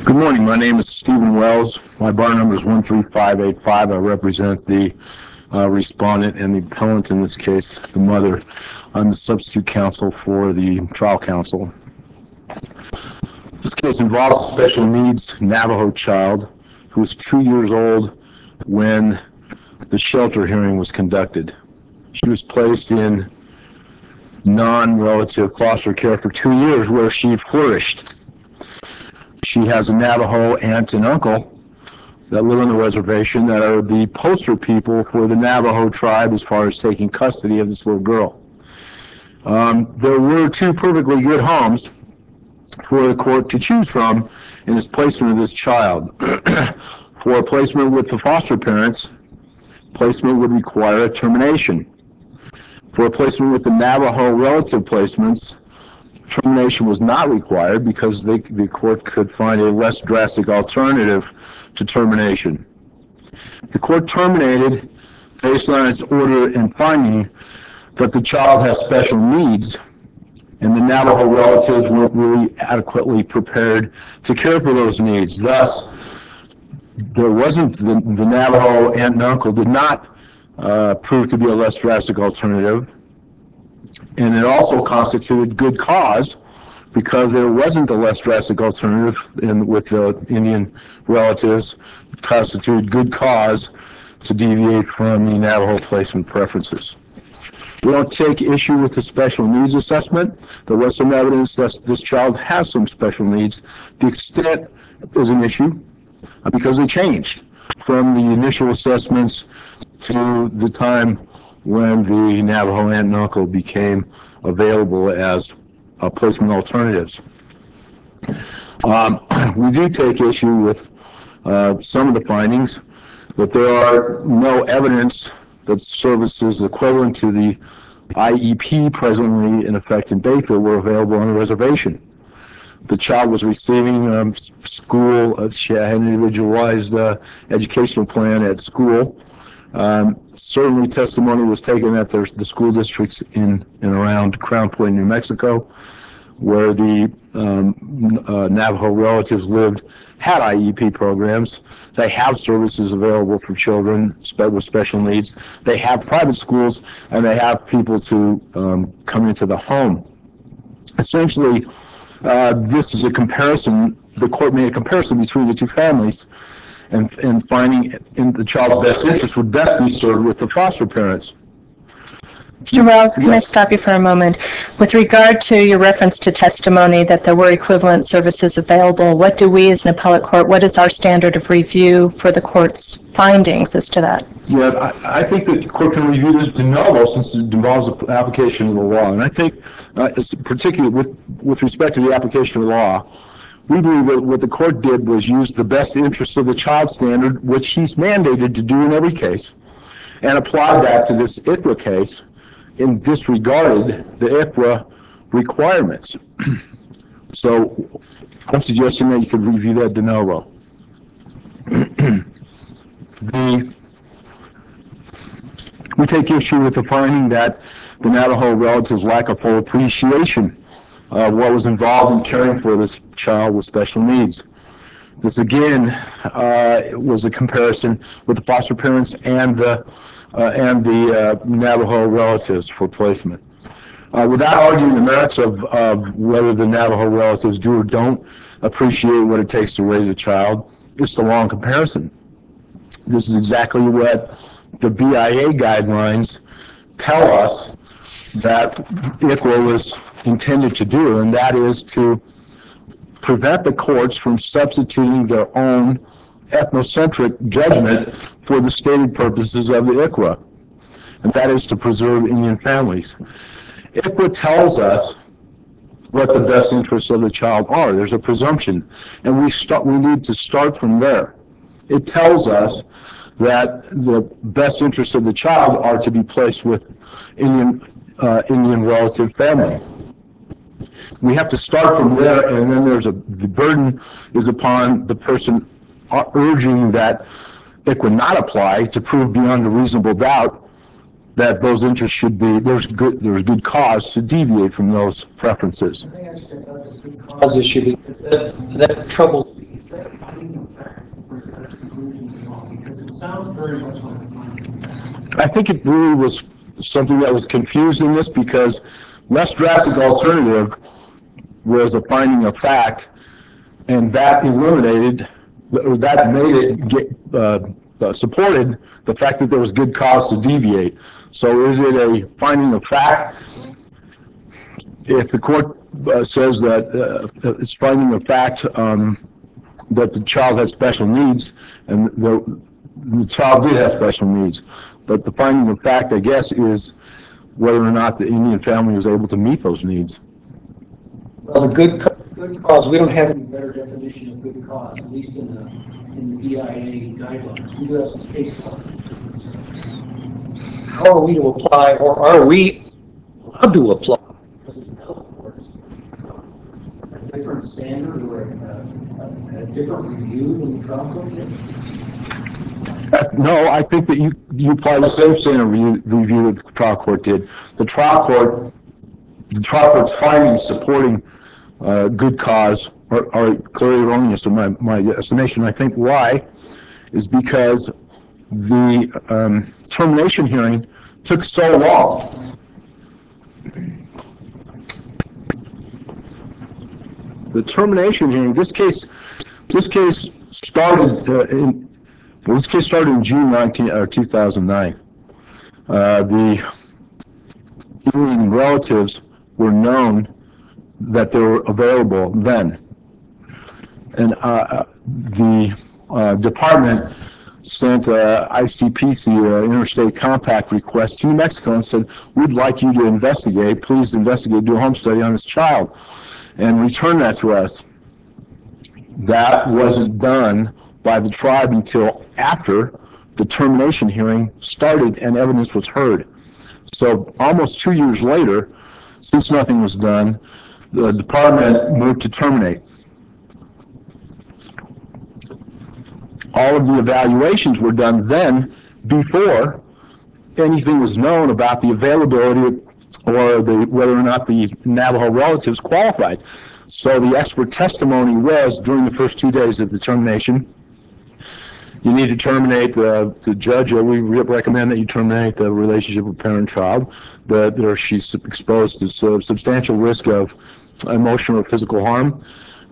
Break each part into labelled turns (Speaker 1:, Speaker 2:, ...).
Speaker 1: Good morning. My name is Stephen Wells. My bar number is 13585. I represent the respondent and the appellant in this case, the mother. I'm the substitute counsel for the trial counsel. This case involves a special needs Navajo child who was 2 years old when the shelter hearing was conducted. She was placed in non-relative foster care for 2 years where she flourished. She has a Navajo aunt and uncle that live on the reservation that are the poster people for the Navajo tribe as far as taking custody of this little girl. There were two perfectly good homes for the court to choose from in this placement of this child. For a placement with the foster parents, placement would require a termination. For a placement with the Navajo relative placements, termination was not required because the court could find a less drastic alternative to termination. The court terminated based on its order and finding that the child has special needs and the Navajo relatives weren't really adequately prepared to care for those needs. Thus, there wasn't the Navajo aunt and uncle did not prove to be a less drastic alternative. And it also constituted good cause because there wasn't a less drastic alternative with the Indian relatives. It constituted good cause to deviate from the Navajo placement preferences. We don't take issue with the special needs assessment. There was some evidence that this child has some special needs. The extent is an issue because they changed from the initial assessments to the time when the Navajo aunt and uncle became available as placement alternatives. We do take issue with some of the findings, but there are no evidence that services equivalent to the IEP presently in effect in Bayfield were available on the reservation. The child was receiving school, she had an individualized educational plan at school. Certainly testimony was taken at the school districts in and around Crown Point, New Mexico, where the Navajo relatives lived, had IEP programs. They have services available for children with special needs. They have private schools, and they have people to come into the home. Essentially, this is a comparison. The court made a comparison between the two families and finding in the child's best interest would best be served with the foster parents.
Speaker 2: Mr. Wells, can I stop you for a moment? With regard to your reference to testimony that there were equivalent services available, what do we as an appellate court, what is our standard of review for the court's findings as to that?
Speaker 1: Yeah, I think that the court can review this de novo since it involves the application of the law. And I think, particularly with respect to the application of the law, we believe that what the court did was use the best interest of the child standard, which he's mandated to do in every case, and apply that to this ICRA case and disregarded the ICRA requirements. So I'm suggesting that you could review that de novo. We take issue with the finding that the Navajo relatives lack a full appreciation of what was involved in caring for this child with special needs. This again was a comparison with the foster parents and the Navajo relatives for placement. Without arguing the merits of whether the Navajo relatives do or don't appreciate what it takes to raise a child, it's the wrong comparison. This is exactly what the BIA guidelines tell us that ICRA was intended to do, and that is to prevent the courts from substituting their own ethnocentric judgment for the stated purposes of the ICRA, and that is to preserve Indian families. ICRA tells us what the best interests of the child are. There's a presumption, and we need to start from there. It tells us that the best interests of the child are to be placed with Indian relative family. We have to start from there, and then the burden is upon the person urging that ICRA not apply to prove beyond a reasonable doubt that those interests should be, there's good cause to deviate from those preferences.
Speaker 3: Let me ask you about this good cause issue because that troubles me. Court's conclusions at all? Because it sounds very much like a finding.
Speaker 1: I think it really was something that was confused in this, because less drastic alternative was a finding of fact, and that eliminated, or that made it get, supported the fact that there was good cause to deviate. So is it a finding of fact? If the court says that it's finding of fact that the child had special needs, and the child did have special needs, but the finding of fact, I guess, is whether or not the Indian family was able to meet those needs.
Speaker 3: Well, the good cause, we don't have any better definition of good cause, at least in the BIA guidelines. We do have some case law. How are we to apply, or are we allowed to apply, as an appellate court, a different standard or a different review than the trial court did?
Speaker 1: No, I think that you apply the same standard review that the trial court did. The trial court's findings supporting good cause are clearly erroneous in my estimation. I think why is because the termination hearing took so long. The termination hearing, this case started in June 2009. The Indian relatives were known that they were available then. And the department sent ICPC, Interstate Compact request to New Mexico and said, we'd like you to investigate, please investigate, do a home study on this child, and return that to us. That wasn't done by the tribe until after the termination hearing started and evidence was heard. So almost 2 years later, since nothing was done, the department moved to terminate. All of the evaluations were done then before anything was known about the availability or whether or not the Navajo relatives qualified. So the expert testimony was, during the first 2 days of the termination, you need to terminate the judge. We recommend that you terminate the relationship with parent-child, that she's exposed to substantial risk of emotional or physical harm,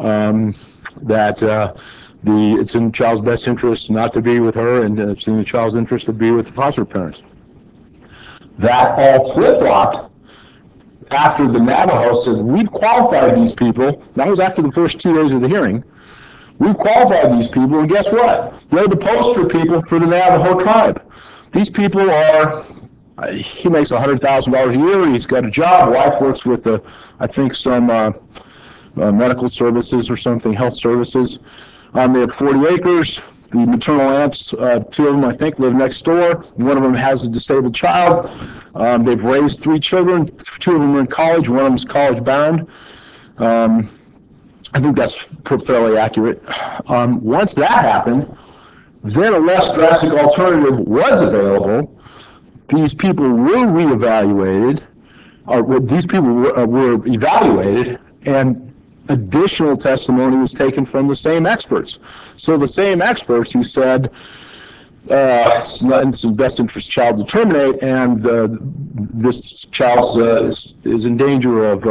Speaker 1: that it's in the child's best interest not to be with her, and it's in the child's interest to be with the foster parents. That all flip-flopped after the Navajo said, we've qualified these people. That was after the first 2 days of the hearing. We've qualified these people, and guess what? They're the poster people for the Navajo tribe. These people are, he makes $100,000 a year, he's got a job, wife works with, I think, some medical services or something, health services. They have 40 acres. The maternal aunts, 2 of them, I think, live next door. One of them has a disabled child. They've raised 3 children. 2 of them are in college. One of them is college bound. I think that's fairly accurate. Once that happened, then a less drastic alternative was available. These people were reevaluated, or these people were evaluated, and additional testimony was taken from the same experts. So the same experts who said it's not in the best interest of the child to terminate, and this child is in danger of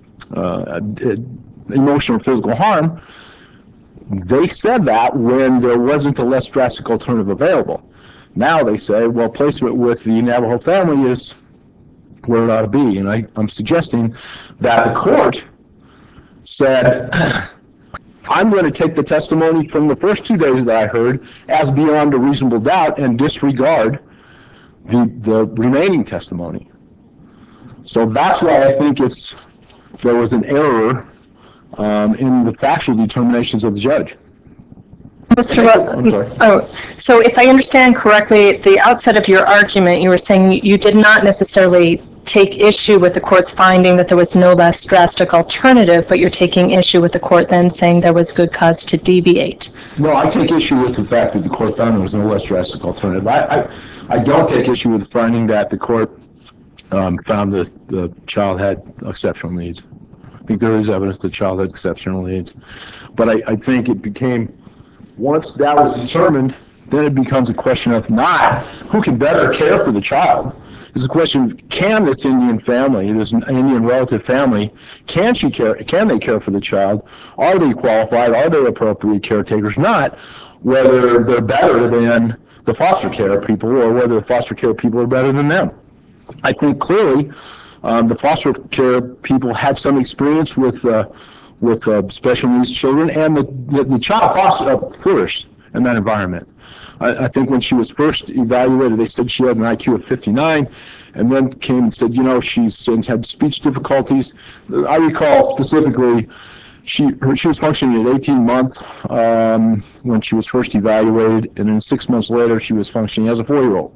Speaker 1: emotional or physical harm, they said that when there wasn't a less drastic alternative available. Now they say, well, placement with the Navajo family is where it ought to be. And I'm suggesting that the court said, I'm going to take the testimony from the first 2 days that I heard as beyond a reasonable doubt and disregard the remaining testimony. So that's why I think there was an error in the factual determinations of the judge.
Speaker 2: Mr. So if I understand correctly, at the outset of your argument, you were saying you did not necessarily take issue with the court's finding that there was no less drastic alternative, but you're taking issue with the court then saying there was good cause to deviate.
Speaker 1: No, I take issue with the fact that the court found there was no less drastic alternative. I don't take issue with the finding that the court found that the child had exceptional needs. I think there is evidence the child had exceptional needs. But I think it became once that was determined, then it becomes a question of not who can better care for the child. It's a question, can this Indian family, this Indian relative family, can they care for the child? Are they qualified? Are they appropriate caretakers? Not whether they're better than the foster care people or whether the foster care people are better than them. I think clearly the foster care people had some experience with special needs children, and the child flourished in that environment. I think when she was first evaluated, they said she had an IQ of 59, and then came and said, she's had speech difficulties. I recall specifically she was functioning at 18 months when she was first evaluated, and then 6 months later she was functioning as a 4-year-old.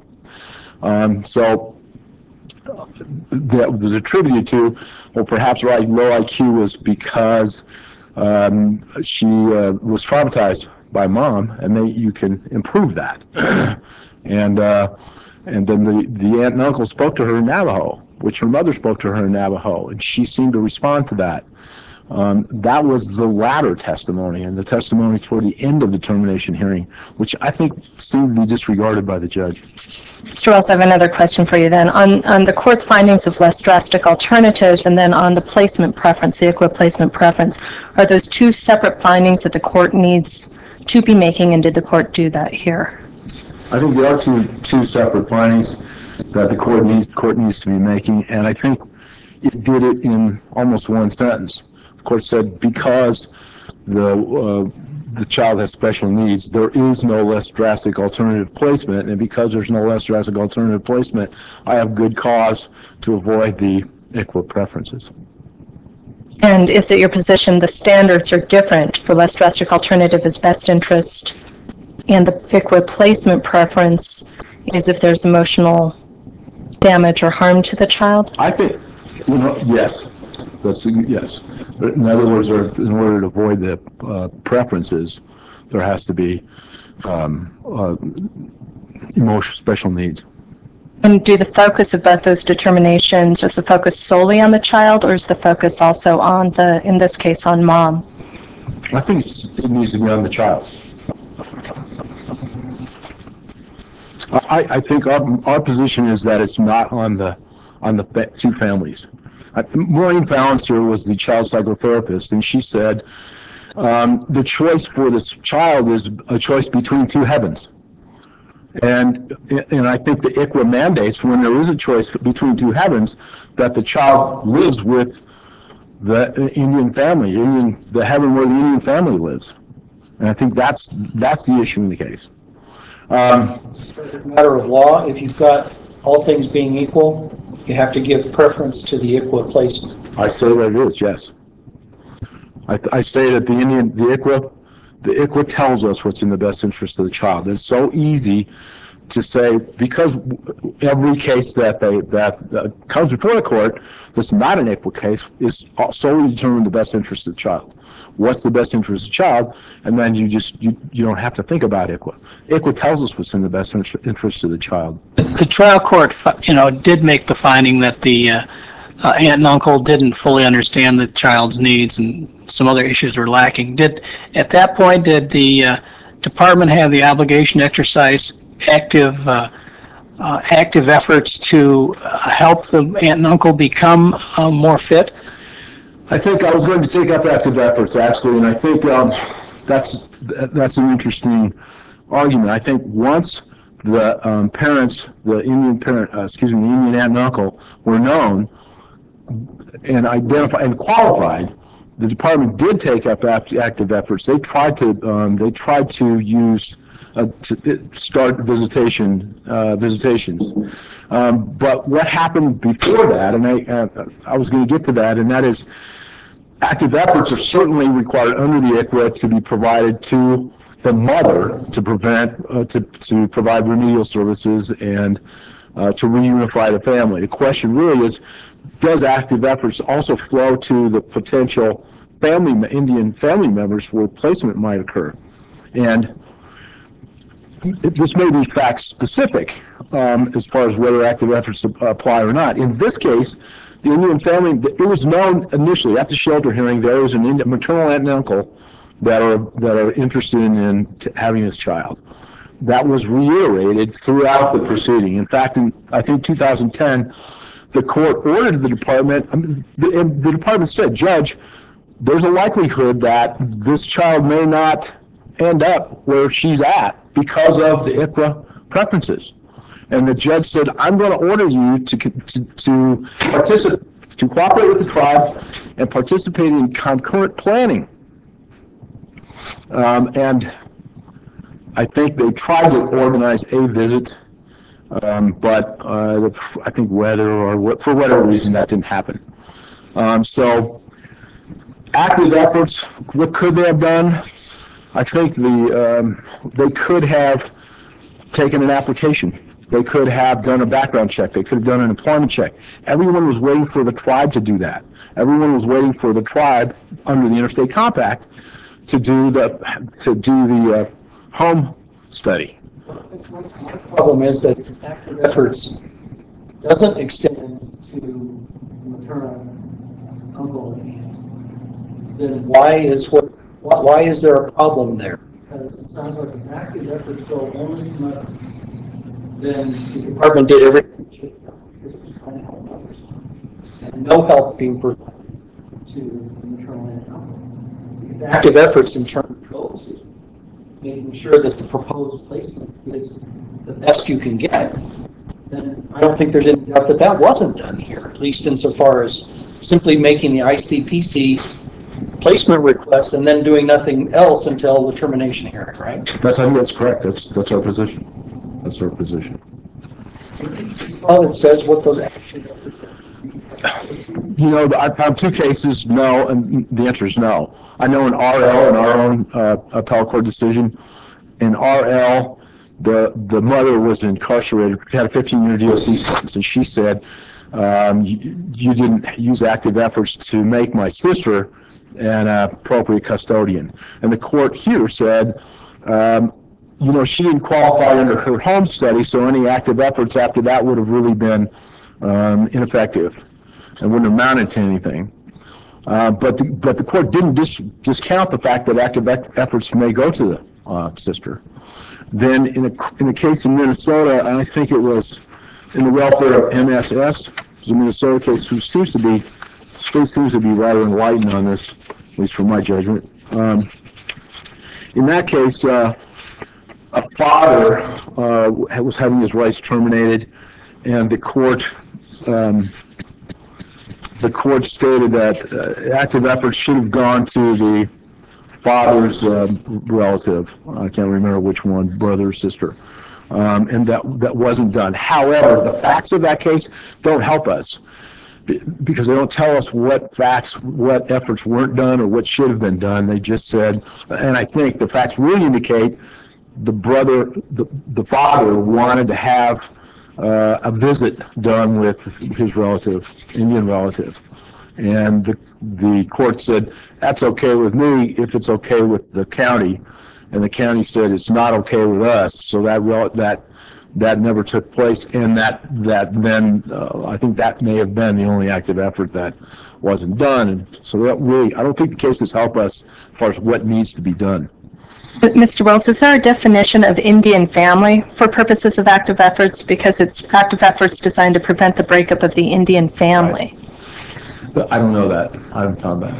Speaker 1: So that was attributed to, well, perhaps low IQ was because she was traumatized by mom, and you can improve that. and then the aunt and uncle spoke to her in Navajo, which her mother spoke to her in Navajo, and she seemed to respond to that. That was the latter testimony, and the testimony toward the end of the termination hearing, which I think seemed to be disregarded by the judge.
Speaker 2: Mr. Wells, I have another question for you then. On the court's findings of less drastic alternatives, and then on the placement preference, the ICWA placement preference, are those two separate findings that the court needs to be making, and did the court do that here?
Speaker 1: I think there are two separate findings that the court needs to be making, and I think it did it in almost one sentence. The court said, because the child has special needs, there is no less drastic alternative placement, and because there's no less drastic alternative placement, I have good cause to avoid the ICWA preferences.
Speaker 2: And is it your position the standards are different for less drastic alternative is best interest, and the ICWA placement preference is if there's emotional damage or harm to the child?
Speaker 1: I think, yes. Yes. In other words, in order to avoid the preferences, there has to be emotional special needs.
Speaker 2: And do the focus of both those determinations, is the focus solely on the child, or is the focus also on in this case, on mom?
Speaker 1: I think it needs to be on the child. I think our position is that it's not on the two families. Maureen Valancer was the child psychotherapist, and she said the choice for this child is a choice between two heavens. And I think the ICWA mandates, when there is a choice between two heavens, that the child lives with the Indian family, the heaven where the Indian family lives. And I think that's the issue in the case.
Speaker 3: As a matter of law, if you've got all things being equal, you have to give preference to the ICWA placement.
Speaker 1: I say that it is, yes. I say that the ICWA tells us what's in the best interest of the child. It's so easy to say, because every case that comes before the court that's not an ICWA case is solely determined the best interest of the child. What's the best interest of the child? And then you don't have to think about ICWA. ICWA tells us what's in the best interest of the child.
Speaker 4: The trial court, did make the finding that the aunt and uncle didn't fully understand the child's needs, and some other issues were lacking. At that point, did the department have the obligation to exercise active efforts to help the aunt and uncle become more fit?
Speaker 1: I think I was going to take up active efforts, actually, and I think that's an interesting argument. I think once the parents, the Indian aunt and uncle were known and identified and qualified, the department did take up active efforts. They tried to start visitations. But what happened before that, and I was going to get to that, and that is active efforts are certainly required under the ICWA to be provided to the mother to provide remedial services and to reunify the family. The question really is, does active efforts also flow to the potential Indian family members where placement might occur? And this may be fact specific as far as whether active efforts apply or not. In this case, the Indian family, it was known initially at the shelter hearing there was a maternal aunt and uncle that are interested in having this child. That was reiterated throughout the proceeding. In fact, in, I think 2010, the court ordered the department, the department said, Judge, there's a likelihood that this child may not end up where she's at because of the ICRA preferences. And the judge said, I'm going to order you to participate, to cooperate with the tribe and participate in concurrent planning. And I think they tried to organize a visit, but I think weather or for whatever reason that didn't happen. So active efforts, what could they have done? I think they could have taken an application. They could have done a background check. They could have done an employment check. Everyone was waiting for the tribe to do that. Everyone was waiting for the tribe under the Interstate Compact to do the home study.
Speaker 3: The problem is that active efforts doesn't extend to maternal uncle and aunt. Then why is there a problem there? Because it sounds like if active efforts go only to mother, then the department did everything it should have because it was trying to help others. And no help being provided to the maternal aunt and uncle. If active efforts in turn goes to making sure that the proposed placement is the best you can get, then I don't think there's any doubt that that wasn't done here, at least insofar as simply making the ICPC placement request and then doing nothing else until the termination hearing, right?
Speaker 1: I think that's correct. That's our position. That's our position.
Speaker 3: Well, it says what those actions are.
Speaker 1: You know, I found two cases, no, and the answer is no. I know in RL, in our own appellate court decision, in RL, the mother was incarcerated, had a 15-year DOC sentence, and she said, you didn't use active efforts to make my sister an appropriate custodian. And the court here said, you know, she didn't qualify under her home study, so any active efforts after that would have really been ineffective and wouldn't have amounted to anything. But the court didn't discount the fact that active efforts may go to the sister. Then in a case in Minnesota, I think it was in the welfare of MSS, it was a Minnesota case who seems to be rather enlightened on this, at least from my judgment. In that case, a father was having his rights terminated, and the court stated that active efforts should have gone to the father's relative. I can't remember which one, brother or sister, and that wasn't done. However, the facts of that case don't help us because they don't tell us what efforts weren't done or what should have been done. They just said, and I think the facts really indicate the father wanted to have a visit done with his relative, Indian relative. And the court said, that's okay with me if it's okay with the county. And the county said, it's not okay with us. So that never took place. And that then, I think that may have been the only active effort that wasn't done. And so that really, I don't think the cases help us as far as what needs to be done.
Speaker 2: But Mr. Wells, is there a definition of Indian family for purposes of active efforts? Because it's active efforts designed to prevent the breakup of the Indian family.
Speaker 1: Right. I don't know that. I haven't found that.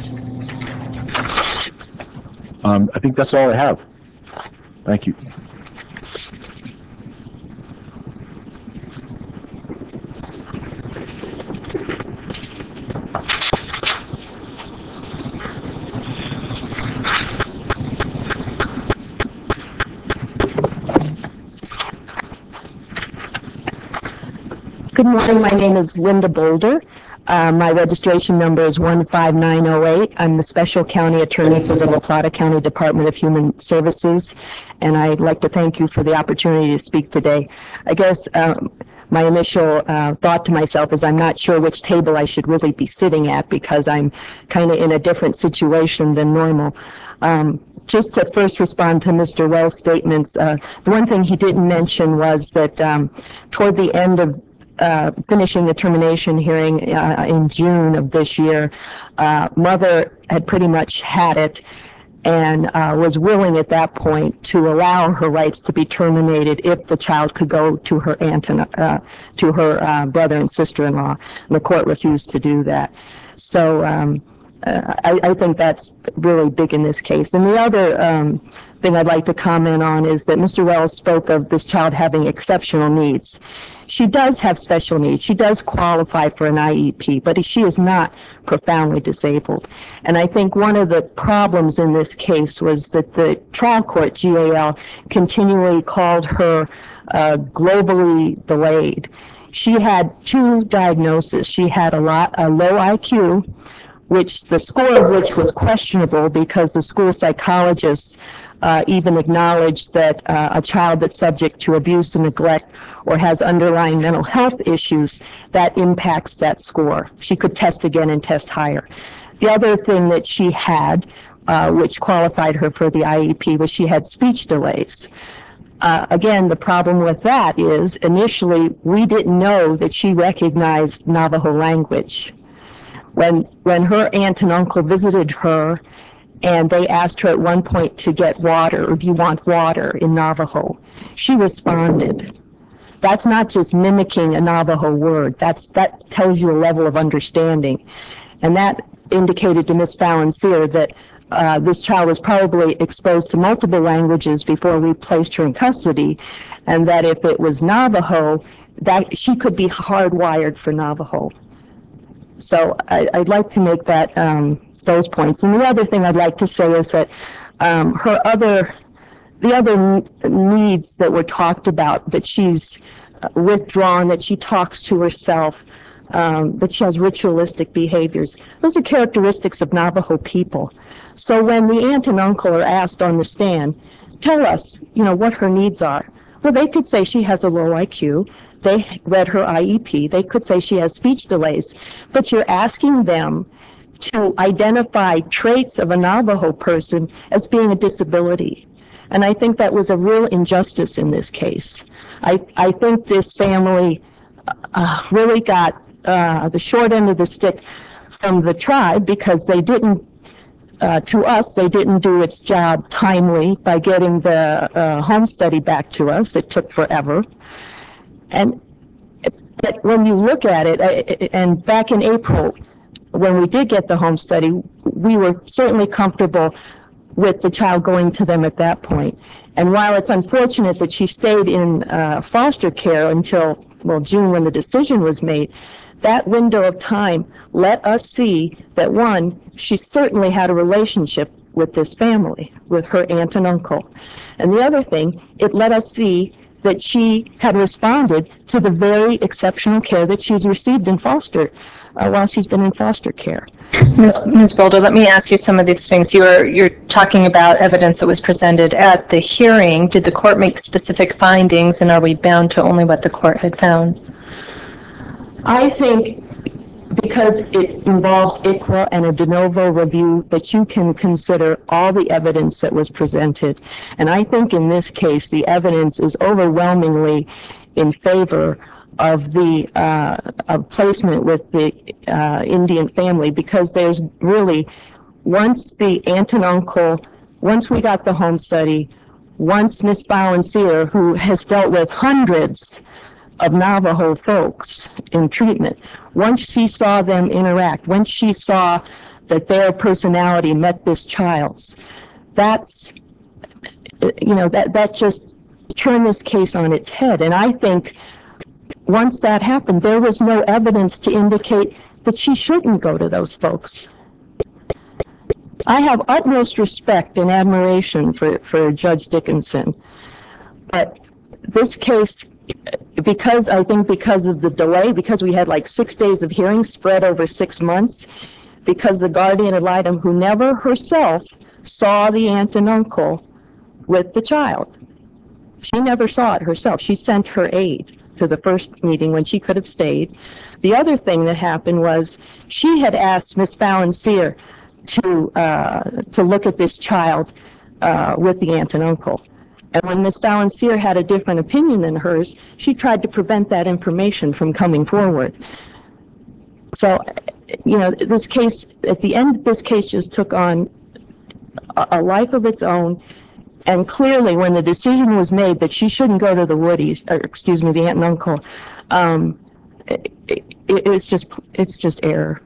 Speaker 1: I think that's all I have. Thank you.
Speaker 5: Good morning. My name is Linda Boulder. My registration number is 15908. I'm the Special County Attorney for the La Plata County Department of Human Services, and I'd like to thank you for the opportunity to speak today. I guess my initial thought to myself is I'm not sure which table I should really be sitting at because I'm kind of in a different situation than normal. Just to first respond to Mr. Wells' statements, the one thing he didn't mention was that toward the end of finishing the termination hearing in June of this year, mother had pretty much had it, and was willing at that point to allow her rights to be terminated if the child could go to her aunt and to her brother and sister-in-law. And the court refused to do that. So I think that's really big in this case. And the other thing I'd like to comment on is that Mr. Wells spoke of this child having exceptional needs. She does have special needs. She does qualify for an IEP, but she is not profoundly disabled. And I think one of the problems in this case was that the trial court, GAL, continually called her globally delayed. She had two diagnoses. She had a low IQ, which the score of which was questionable because the school psychologists even acknowledged that a child that's subject to abuse and neglect or has underlying mental health issues, that impacts that score. She could test again and test higher. The other thing that she had, which qualified her for the IEP, was she had speech delays. Again, the problem with that is initially we didn't know that she recognized Navajo language. When her aunt and uncle visited her and they asked her at one point to get water, or do you want water in Navajo, she responded. That's not just mimicking a Navajo word. That tells you a level of understanding. And that indicated to Ms. Fallon-Sear that this child was probably exposed to multiple languages before we placed her in custody, and that if it was Navajo, that she could be hardwired for Navajo. So I'd like to make that those points. And the other thing I'd like to say is that the other needs that were talked about, that she's withdrawn, that she talks to herself, that she has ritualistic behaviors, those are characteristics of Navajo people. So when the aunt and uncle are asked on the stand, tell us, what her needs are. Well, they could say she has a low IQ. They read her IEP. They could say she has speech delays. But you're asking them to identify traits of a Navajo person as being a disability. And I think that was a real injustice in this case. I think this family really got the short end of the stick from the tribe because they didn't, to us, they didn't do its job timely by getting the home study back to us. It took forever. But when you look at it, and back in April, when we did get the home study, we were certainly comfortable with the child going to them at that point. And while it's unfortunate that she stayed in foster care until, June when the decision was made, that window of time let us see that, one, she certainly had a relationship with this family, with her aunt and uncle. And the other thing, it let us see that she had responded to the very exceptional care that she's received in foster while she's been in foster care.
Speaker 2: Ms. Boulder, let me ask you some of these things. You're talking about evidence that was presented at the hearing. Did the court make specific findings, and are we bound to only what the court had found?
Speaker 5: I think because it involves ICWA and a de novo review, that you can consider all the evidence that was presented. And I think in this case, the evidence is overwhelmingly in favor of the of placement with the Indian family, because there's really, once the aunt and uncle, once we got the home study, once Ms. Fallon-Sear, who has dealt with hundreds of Navajo folks in treatment, once she saw them interact, once she saw that their personality met this child's, that's, that just turned this case on its head. And I think once that happened, there was no evidence to indicate that she shouldn't go to those folks. I have utmost respect and admiration for Judge Dickinson, but this case, because of the delay, because we had like 6 days of hearings spread over 6 months, because the guardian ad litem, who never herself saw the aunt and uncle with the child, she never saw it herself. She sent her aide to the first meeting when she could have stayed. The other thing that happened was she had asked Ms. Fallon-Sear to look at this child with the aunt and uncle. And when Ms. Fallon-Sear had a different opinion than hers, she tried to prevent that information from coming forward. So, this case, at the end, this case just took on a life of its own. And clearly, when the decision was made that she shouldn't go to the Woodies, or excuse me, the aunt and uncle, it's just error.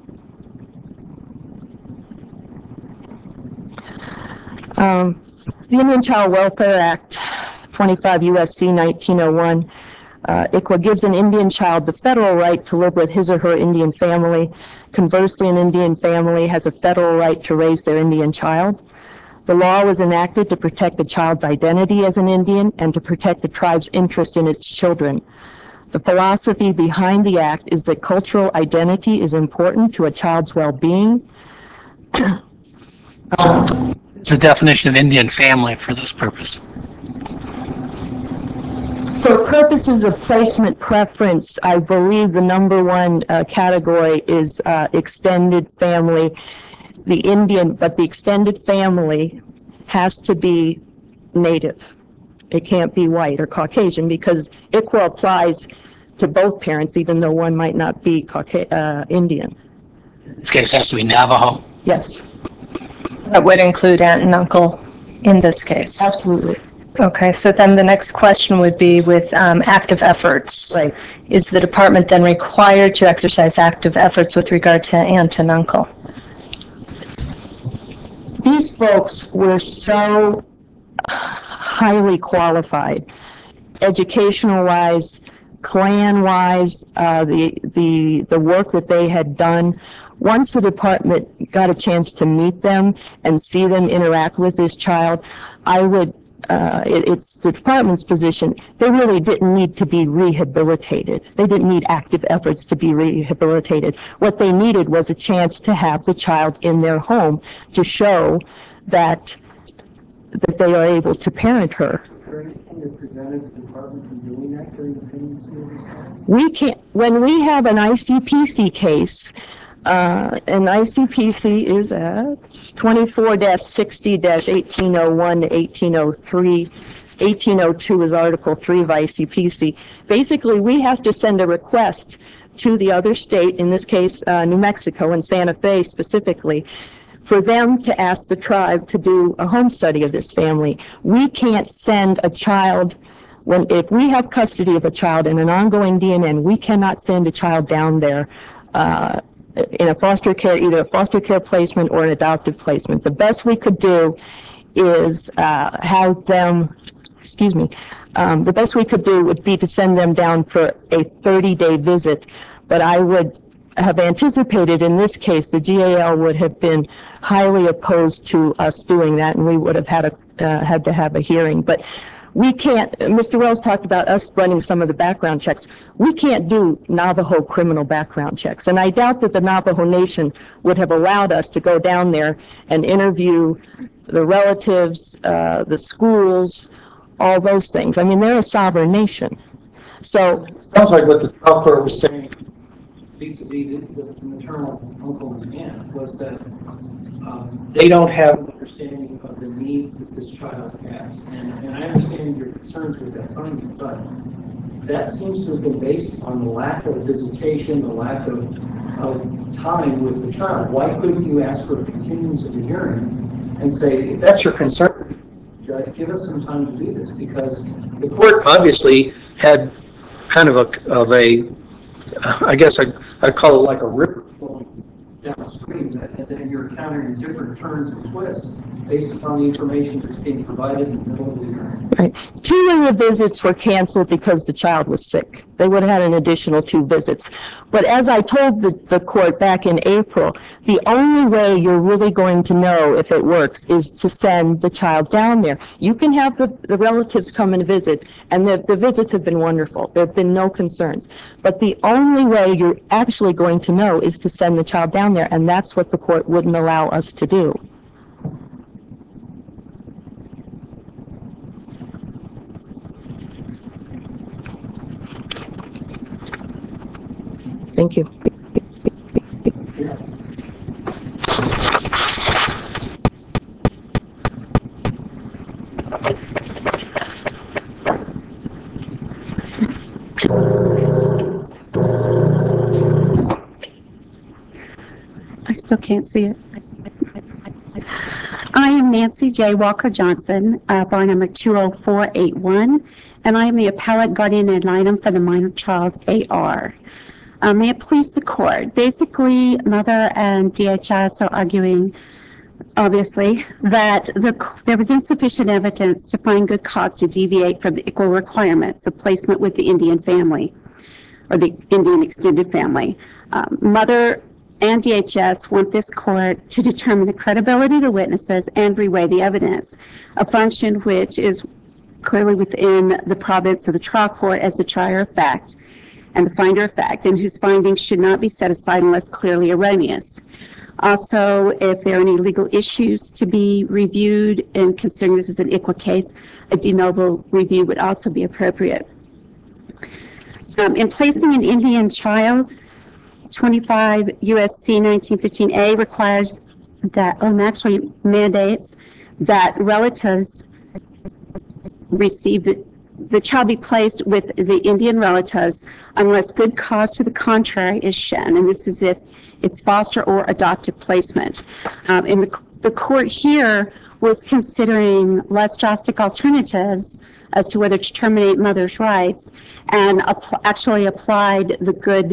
Speaker 5: The Indian Child Welfare Act, 25 U.S.C. 1901, ICWA gives an Indian child the federal right to live with his or her Indian family. Conversely, an Indian family has a federal right to raise their Indian child. The law was enacted to protect the child's identity as an Indian and to protect the tribe's interest in its children. The philosophy behind the act is that cultural identity is important to a child's well-being.
Speaker 4: It's a definition of Indian family for this purpose.
Speaker 5: For purposes of placement preference, I believe the number one category is extended family. But the extended family has to be native. It can't be white or Caucasian because ICWA applies to both parents, even though one might not be Indian.
Speaker 4: This case has to be Navajo.
Speaker 5: Yes,
Speaker 2: That would include aunt and uncle in this case.
Speaker 5: absolutely.
Speaker 2: Okay, so then the next question would be with active efforts.
Speaker 5: Right.
Speaker 2: Is the department then required to exercise active efforts with regard to aunt and uncle?
Speaker 5: These folks were so highly qualified, educational-wise, clan-wise, the work that they had done. Once the department got a chance to meet them and see them interact with this child, it's the department's position, they really didn't need to be rehabilitated. They didn't need active efforts to be rehabilitated. What they needed was a chance to have the child in their home to show that they are able to parent her.
Speaker 3: Is there anything that prevented the department from doing that during the pendency of this case?
Speaker 5: We can't, when we have an ICPC case, and ICPC is at 24-60-1801 to 1803. 1802 is Article 3 of ICPC. Basically, we have to send a request to the other state, in this case, New Mexico and Santa Fe specifically, for them to ask the tribe to do a home study of this family. We can't send a child, if we have custody of a child in an ongoing DNN, we cannot send a child down there in a foster care, either a foster care placement or an adoptive placement. The best we could do is have them, the best we could do would be to send them down for a 30-day visit. But I would have anticipated in this case, the GAL would have been highly opposed to us doing that, and we would have had to have a hearing. But we can't, Mr. Wells talked about us running some of the background checks. We can't do Navajo criminal background checks. And I doubt that the Navajo Nation would have allowed us to go down there and interview the relatives, the schools, all those things. I mean, they're a sovereign nation. So,
Speaker 3: Sounds like what the trial court was saying vis-a-vis the maternal uncle and aunt was that they don't have an understanding of the needs that this child has. And I understand your concerns with that finding, but that seems to have been based on the lack of visitation, the lack of time with the child. Why couldn't you ask for a continuance of the hearing and say, if that's your concern, Judge, give us some time to do this? Because the court obviously had kind of I guess I'd call it like a river flowing downstream, and then you're encountering different turns and twists based upon the information that's being provided in the middle of the hearing.
Speaker 5: right. 2 of the visits were canceled because the child was sick. They would have had an additional 2 visits. But as I told the court back in April, the only way you're really going to know if it works is to send the child down there. You can have the relatives come and visit, and the visits have been wonderful. There have been no concerns. But the only way you're actually going to know is to send the child down there, and that's what the court wouldn't allow us to do. Thank you.
Speaker 6: I still can't see it. I am am Nancy J. Walker Johnson, bar number 20481, and I am the appellate guardian ad litem for the minor child AR. May it please the court. Basically, Mother and DHS are arguing, obviously, that there was insufficient evidence to find good cause to deviate from the equal requirements of placement with the Indian family, or the Indian extended family. Mother and DHS want this court to determine the credibility of the witnesses and reweigh the evidence, a function which is clearly within the province of the trial court as the trier of fact and the finder of fact, and whose findings should not be set aside unless clearly erroneous. Also, if there are any legal issues to be reviewed, and considering this is an ICWA case, a de novo review would also be appropriate. In placing an Indian child, 25 USC 1915A requires that, actually mandates that relatives receive the child be placed with the Indian relatives unless good cause to the contrary is shown, and this is if it's foster or adoptive placement. And the court here was considering less drastic alternatives as to whether to terminate mother's rights, and actually applied the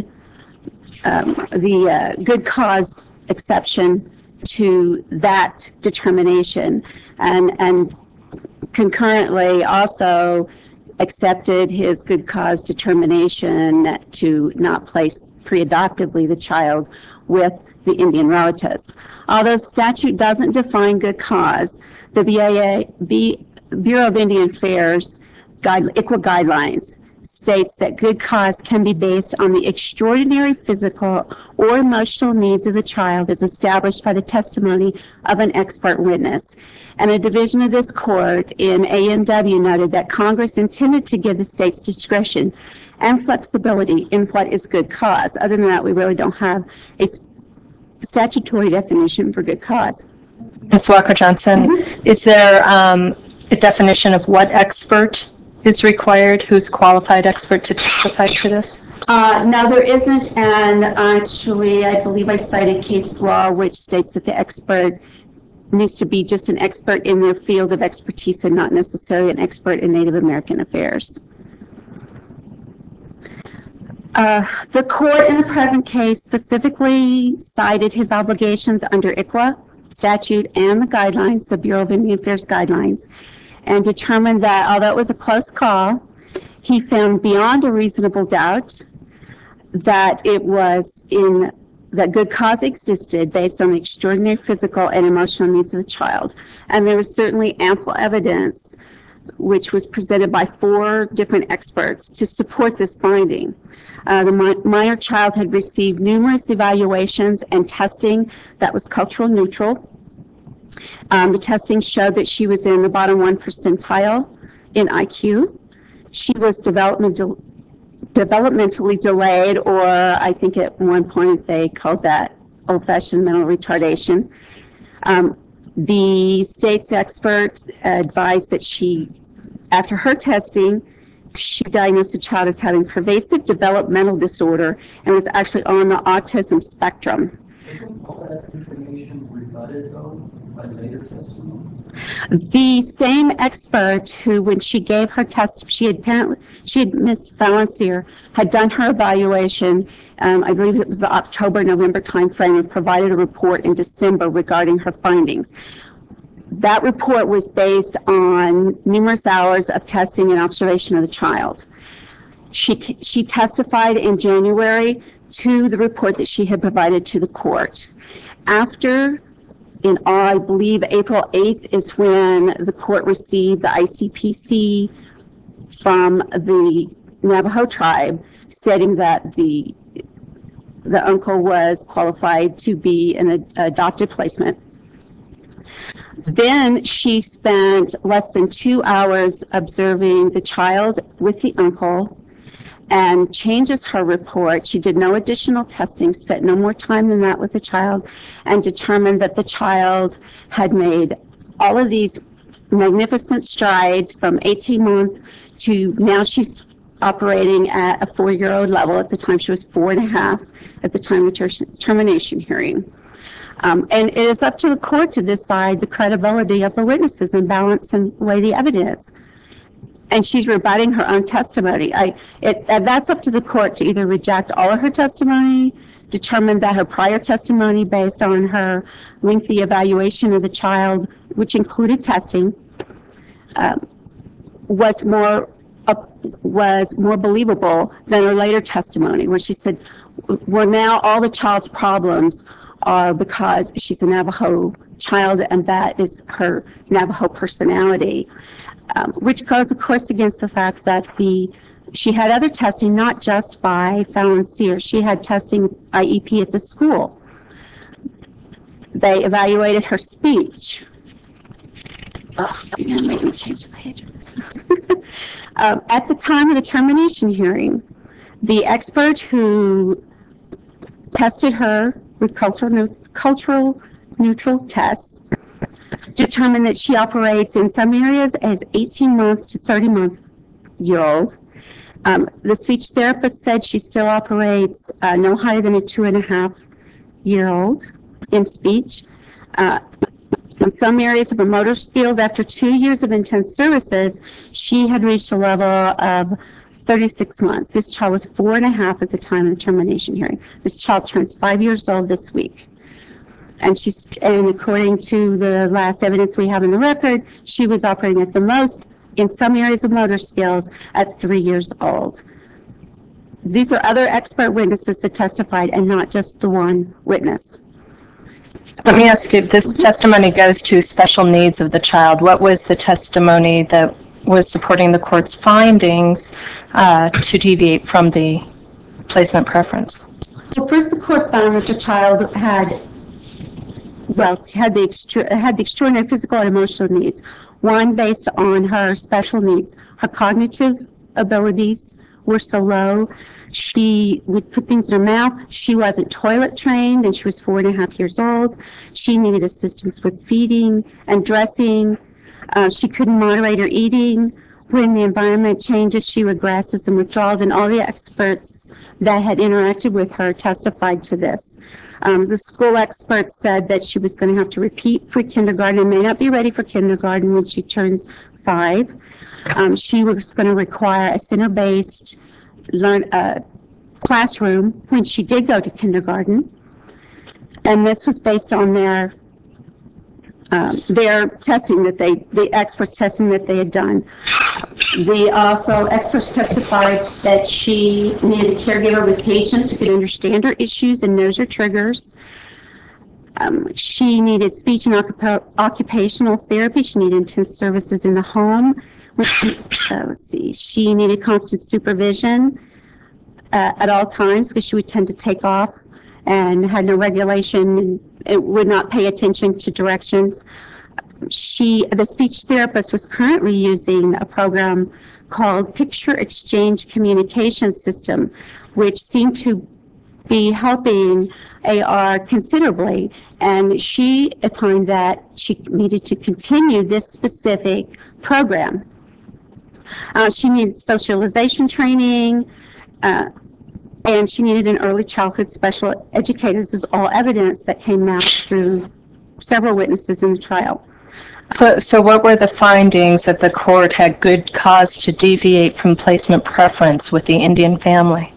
Speaker 6: good cause exception to that determination, and concurrently also accepted his good cause determination to not place pre-adoptively the child with the Indian relatives. Although statute doesn't define good cause, the Bureau of Indian Affairs ICWA guidelines states that good cause can be based on the extraordinary physical or emotional needs of the child as established by the testimony of an expert witness. And a division of this court in ANW noted that Congress intended to give the states discretion and flexibility in what is good cause. Other than that, we really don't have a statutory definition for good cause.
Speaker 2: Ms. Walker Johnson, is there a definition of what expert is required? Who's qualified expert to testify to this?
Speaker 6: No, there isn't, and actually, I believe I cited case law which states that the expert needs to be just an expert in their field of expertise and not necessarily an expert in Native American affairs. The court in the present case specifically cited his obligations under ICWA statute and the guidelines, the Bureau of Indian Affairs guidelines, and determined that although it was a close call, he found beyond a reasonable doubt that that good cause existed based on the extraordinary physical and emotional needs of the child. And there was certainly ample evidence which was presented by 4 different experts to support this finding. The minor child had received numerous evaluations and testing that was cultural neutral. The testing showed that she was in the bottom 1 percentile in IQ. She was developmentally delayed, or I think at one point they called that old-fashioned mental retardation. The state's expert advised that after her testing, she diagnosed the child as having pervasive developmental disorder and was actually on the autism spectrum.
Speaker 3: Isn't all that information rebutted, though, by later testimony?
Speaker 6: The same expert who, when she gave her test, Ms. Valencier had done her evaluation, I believe it was the October-November timeframe, and provided a report in December regarding her findings. That report was based on numerous hours of testing and observation of the child. She testified in January to the report that she had provided to the court. After, I believe April 8th is when the court received the ICPC from the Navajo tribe, stating that the uncle was qualified to be an adopted placement. Then she spent less than 2 hours observing the child with the uncle and changes her report. She did no additional testing, spent no more time than that with the child, and determined that the child had made all of these magnificent strides from 18 months to now she's operating at a 4-year-old level. At the time she was 4.5 at the time of the termination hearing. And it is up to the court to decide the credibility of the witnesses and balance and weigh the evidence. And she's rebutting her own testimony. And that's up to the court to either reject all of her testimony, determine that her prior testimony based on her lengthy evaluation of the child, which included testing, was more believable than her later testimony, where she said, well, now all the child's problems are because she's a Navajo child and that is her Navajo personality, which goes, of course, against the fact that she had other testing, not just by Fallon Sears. She had testing IEP at the school. They evaluated her speech. Oh, you're going to make me change the page. At the time of the termination hearing, the expert who tested her with cultural neutral tests determined that she operates in some areas as 18-month to 30-month-year-old. The speech therapist said she still operates no higher than a 2.5-year-old in speech. In some areas of her motor skills, after 2 years of intense services, she had reached a level of 36 months. This child was 4.5 at the time of the termination hearing. This child turns 5 years old this week. And according to the last evidence we have in the record, she was operating at the most in some areas of motor skills at 3 years old. These are other expert witnesses that testified and not just the one witness.
Speaker 2: Let me ask you, this testimony goes to special needs of the child. What was the testimony that was supporting the court's findings to deviate from the placement preference?
Speaker 6: So first, the court found that the child had the extraordinary physical and emotional needs. One, based on her special needs. Her cognitive abilities were so low. She would put things in her mouth. She wasn't toilet trained, and she was 4.5 years old. She needed assistance with feeding and dressing. She couldn't moderate her eating. When the environment changes, she regresses and withdrawals, and all the experts that had interacted with her testified to this. The school experts said that she was going to have to repeat pre-kindergarten and may not be ready for kindergarten when she turns 5. She was going to require a center-based classroom when she did go to kindergarten. And this was based on their testing that the experts testing that they had done. The experts testified that she needed a caregiver with patience who could understand her issues and knows her triggers. She needed speech and occupational therapy. She needed intense services in the home. She needed constant supervision at all times because she would tend to take off and had no regulation and would not pay attention to directions. The speech therapist was currently using a program called Picture Exchange Communication System, which seemed to be helping AR considerably. And she opined that she needed to continue this specific program. She needed socialization training, and she needed an early childhood special educator. This is all evidence that came out through several witnesses in the trial.
Speaker 2: So what were the findings that the court had good cause to deviate from placement preference with the Indian family?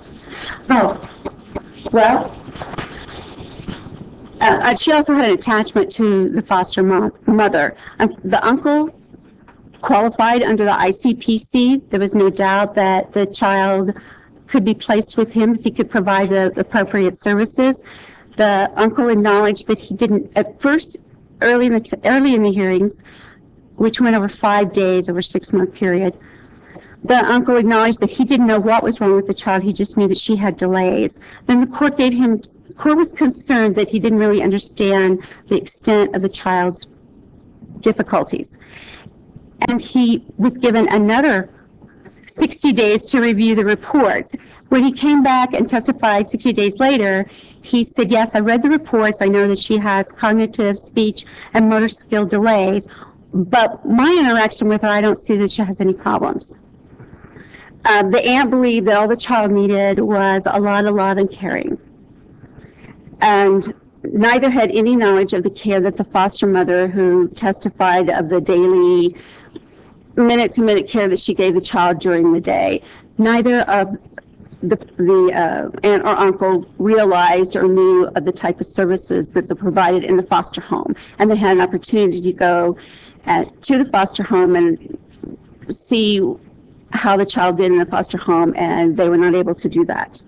Speaker 6: She also had an attachment to the foster mother. The uncle qualified under the ICPC. There was no doubt that the child could be placed with him if he could provide the appropriate services. The uncle acknowledged that he didn't, at first, early in the hearings, which went over 5 days, over a 6-month period, the uncle acknowledged that he didn't know what was wrong with the child. He just knew that she had delays. Then the court was concerned that he didn't really understand the extent of the child's difficulties. And he was given another 60 days to review the reports. When he came back and testified 60 days later, he said, yes, I read the reports. I know that she has cognitive, speech, and motor skill delays, but my interaction with her, I don't see that she has any problems. The aunt believed that all the child needed was a lot of love and caring. And neither had any knowledge of the care that the foster mother who testified of the daily minute-to-minute care that she gave the child during the day. Neither of the aunt or uncle realized or knew of the type of services that are provided in the foster home. And they had an opportunity to go to the foster home and see how the child did in the foster home, and they were not able to do that.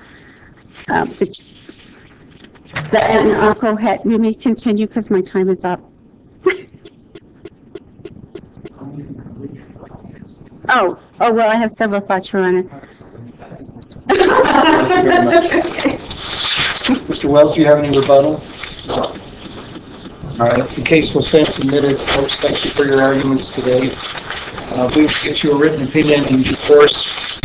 Speaker 6: The aunt and uncle had, let me continue because my time is up. Oh, well, I have several thoughts, Your Honor.
Speaker 3: Thank you very much. Mr. Wells, do you have any rebuttal? All right, the case will stand submitted. Folks, thank you for your arguments today. We will get you a written opinion in due course.